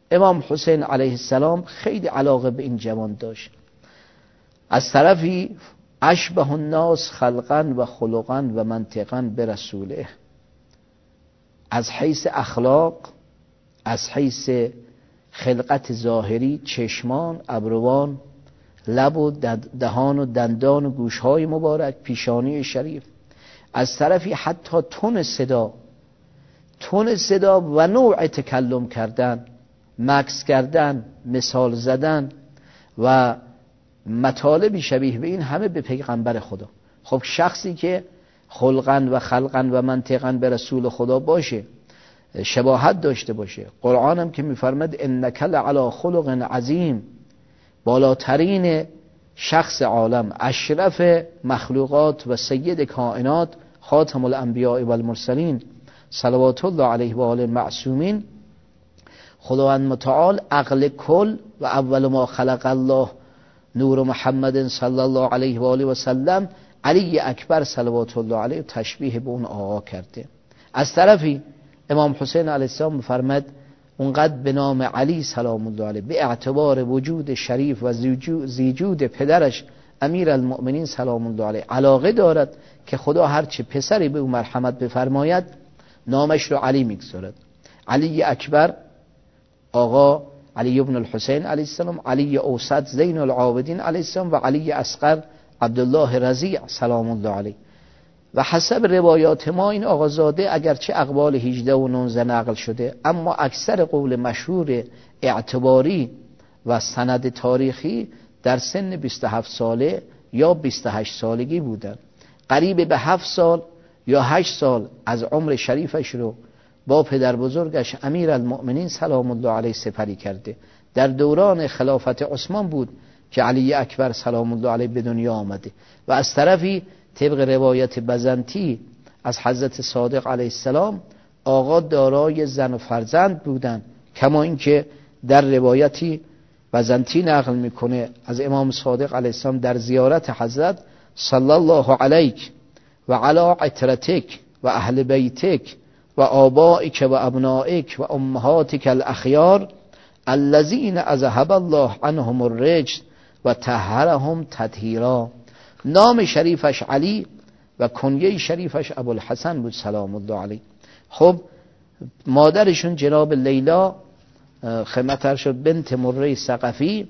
امام حسین علیه السلام خیلی علاقه به این جوان داشت. از طرفی اشبه الناس خلقا و خلقا و منطقا به رسوله، از حیث اخلاق، از حیث خلقت ظاهری، چشمان، ابروان، لب و دهان و دندان و گوشهای مبارک، پیشانی شریف، از طرفی حتی تون صدا و نوع تکلم کردن، مکث کردن، مثال زدن و مطالبی شبیه به این همه به پیغمبر خدا. خب شخصی که خلقن و خلقن و منطقن به رسول خدا باشه، شباهت داشته باشه، قرآن هم که میفرماد انک لعلی خلق عظیم، بالاترین شخص عالم، اشرف مخلوقات و سید کائنات، خاتم الانبیاء و المرسلین صلوات الله علیه و آله معصومین، خداوند متعال عقل کل و اول ما خلق الله نور محمد صلی الله علیه و آله و سلم علی اکبر صلوات الله علیه تشبیه به اون آقا کرده. از طرفی امام حسین علیه السلام می‌فرماد اونقدر به نام علی سلام الله علیه به اعتبار وجود شریف و زیجود پدرش امیر المؤمنین سلام الله علیه علاقه دارد که خدا هرچه پسری به او مرحمت بفرماید نامش رو علی میگذارد. علی اکبر آقا علی ابن الحسین علیه السلام، علی اوسط زین العابدین علیه السلام و علی اصغر عبدالله رضیع سلام الله علیه. و حسب روایات ما این آقازاده اگرچه اقوال 18 و 19 نقل شده، اما اکثر قول مشهور اعتباری و سند تاریخی در سن 27 ساله یا 28 سالگی بودن. قریب به 7 سال یا 8 سال از عمر شریفش رو با پدر بزرگش امیر المؤمنین سلام الله علیه سپری کرده. در دوران خلافت عثمان بود که علی اکبر سلام الله علیه به دنیا آمده. و از طرفی طبق روایت بزنطی از حضرت صادق علیه السلام آقا دارای زن و فرزند بودند، کما اینکه در روایتی بزنطی نقل میکنه از امام صادق علیه السلام در زیارت حضرت صلی الله علیک و علی عترتک و اهل بیتک و آبائک و ابنائک و امهاتک الاخیار الذین اذهب الله عنهم الرجس و طهرهم تطهیرا. نام شریفش علی و کنیه شریفش ابوالحسن بود سلام الله علیه. خب مادرشون جناب لیلا خدمت شد بنت مره ثقفی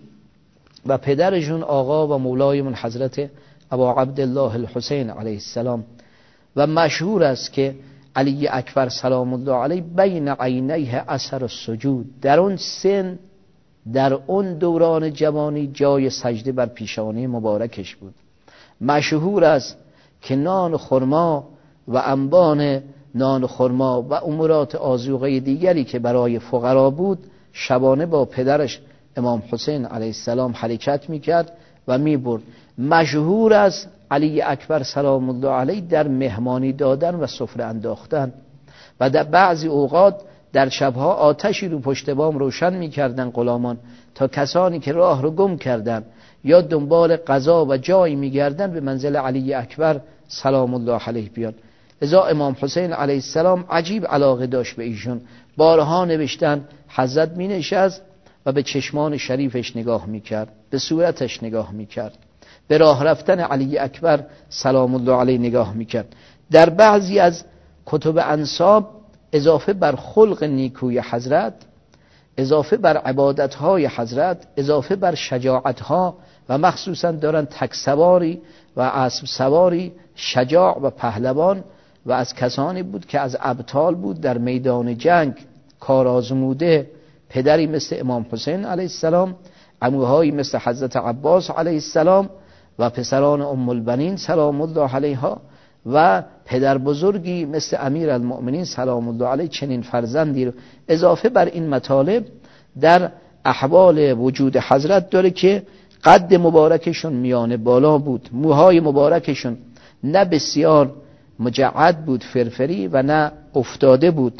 و پدرشون آقا و مولایمون حضرت ابا عبدالله الحسین علیه السلام. و مشهور است که علی اکبر سلام الله علیه بین عینیه اثر السجود، در اون سن در اون دوران جوانی جای سجده بر پیشانی مبارکش بود. مشهور است که نان خرما و انبان نان خرما و امورات آذوقه دیگری که برای فقرا بود شبانه با پدرش امام حسین علیه السلام حرکت میکرد و میبرد. مشهور است علی اکبر سلام الله علیه در مهمانی دادن و سفره انداختن و در بعضی اوقات در شبها آتشی رو پشت بام روشن میکردن غلامان تا کسانی که راه رو گم کردن یا دنبال غذا و جایی میگردن به منزل علی اکبر سلام الله علیه بیان. لذا امام حسین علیه السلام عجیب علاقه داشت به ایشون. بارها نوشتن حضرت می نشست و به چشمان شریفش نگاه میکرد، به صورتش نگاه میکرد، به راه رفتن علی اکبر سلام الله علیه نگاه میکرد. در بعضی از کتب انساب اضافه بر خلق نیکوی حضرت، اضافه بر عبادتهای حضرت، اضافه بر شجاعتها و مخصوصا دارن تک سواری و اسب سواری شجاع و پهلوان و از کسانی بود که از ابطال بود در میدان جنگ کارآزموده، پدری مثل امام حسین علیه السلام، عموهایی مثل حضرت عباس علیه السلام و پسران ام البنین سلام الله علیها و پدر بزرگی مثل امیر المؤمنین سلام الله علیه چنین فرزندی رو اضافه بر این مطالب در احوال وجود حضرت داره که قد مبارکشون میانه بالا بود، موهای مبارکشون نه بسیار مجعد بود فرفری و نه افتاده بود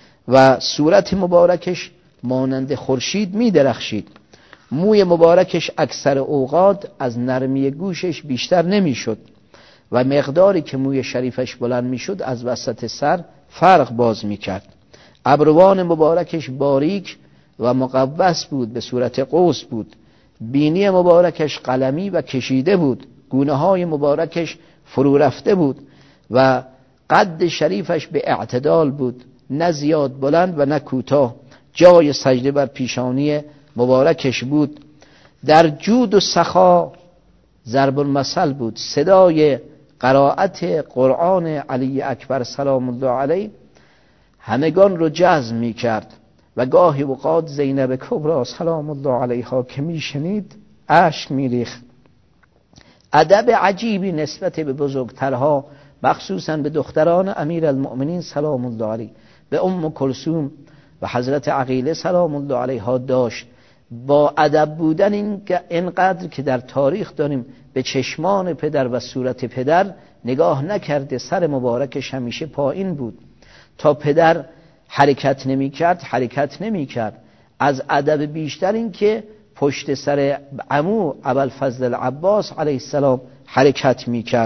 و صورت مبارکش مانند خورشید می درخشید. موی مبارکش اکثر اوقات از نرمی گوشش بیشتر نمی شد و مقداری که موی شریفش بلند می شد از وسط سر فرق باز می کرد. ابروان مبارکش باریک و مقوس بود، به صورت قوس بود. بینی مبارکش قلمی و کشیده بود، گونه های مبارکش فرو رفته بود و قد شریفش به اعتدال بود، نه زیاد بلند و نه کوتاه. جای سجده بر پیشانی مبارکش بود. در جود و سخا ضرب المثل بود. صدای قرائت قرآن علی اکبر سلام الله علیه همگان رو جذب می کرد و گاهی اوقات زینب کبری سلام الله علیها که می شنید اشک می ریخت. ادب عجیبی نسبت به بزرگترها، مخصوصا به دختران امیرالمؤمنین سلام الله علیه، به ام کلثوم و حضرت عقیله سلام الله علیها داشت. با ادب بودن اینقدر که در تاریخ داریم به چشمان پدر و صورت پدر نگاه نکرده، سر مبارکش همیشه پایین بود. تا پدر حرکت نمی کرد. از ادب بیشتر این که پشت سر عمو ابوالفضل العباس علیه السلام حرکت می کرد.